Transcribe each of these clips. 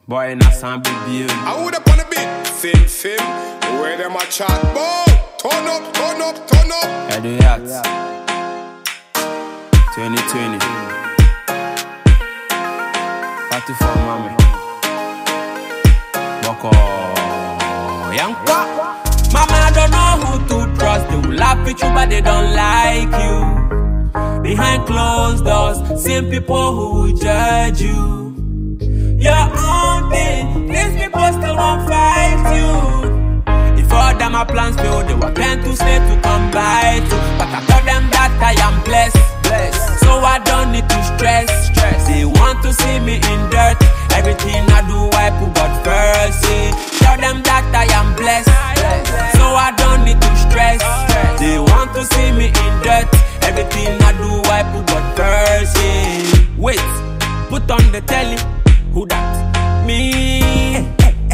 Boy, in a sample beer. I would up on a bit. Sim. Where them a chat, boy. Turn up. I do that. 2020. 44 mommy. Boko. Yanka. Mama, I don't know who to trust. They will laugh at you, but they don't like you. Behind closed doors, same people who will judge you. Your own thing, these people still won't fight you. If all them are plans fail, they were planned to stay to come by too. But I tell them that I am blessed. So I don't need to stress. They want to see me in dirt. Everything I do, I put God first. Tell them that I am blessed. So I don't need to stress. They want to see me in dirt. Everything I do, I put God first. Wait, put on the telly. Who that? Me.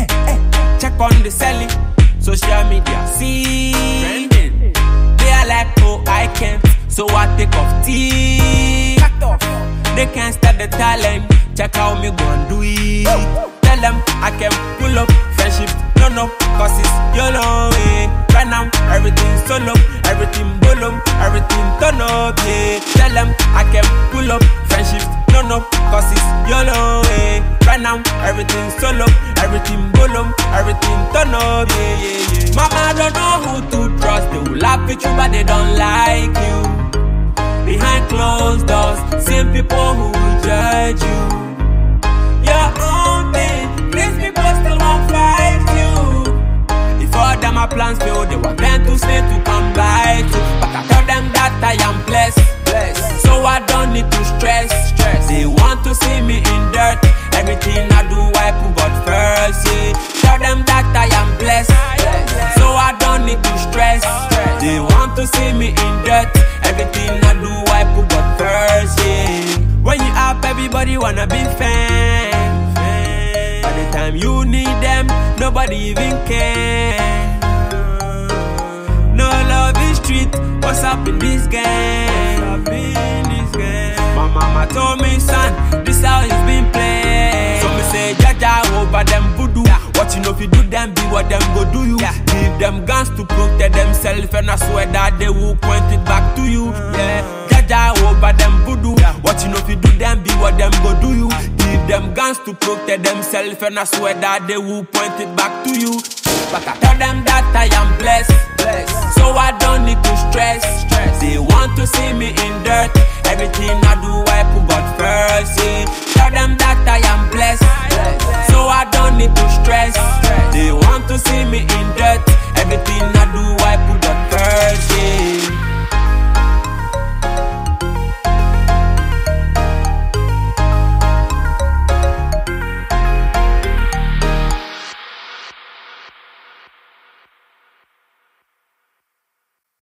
Check on the celly. Social media. See. Trending. They are like, oh, I can't. So I take off tea. They can't stop the talent. Check how me go and do it. Tell them I can pull up. Friendship, no, cause it's YOLO, Right now, everything solo. Everything bolum. Everything turn up, Tell them I can pull up. Friendship, no, cause it's YOLO, Right now, everything solo. Everything bolum. Everything turn up, Mama, I don't know who to trust. They will laugh at you, but they don't like you. Behind closed doors, same people who will judge you. Your own thing, these people still won't fight you. If all them are plans fail, they were meant to stay to come by too. But I tell them that I am blessed. So I don't need to stress. They want to see me in dirt. Everything I do, I put God first. Tell them that I am blessed. So I don't need to stress. They want to see me in dirt. Everything I do, I put God first. When you up, everybody wanna be fam. By the time you need them, nobody even care. No love is street. What's up in this game? My mama told me, son, this how it's been played. So me say, Jaja over them voodoo. What you know if you do them, be what them go do you. Give them guns to protect themselves, and I swear that they will point it back to you. Jaja over them voodoo. What you know if you do them, be what them go do you. Give them guns to protect themselves, and I swear that they will point it back to you. But I tell them that I am blessed. So I don't need to stress. They want to see me in dirt. Everything I do, I put God first. Tell them that I am blessed.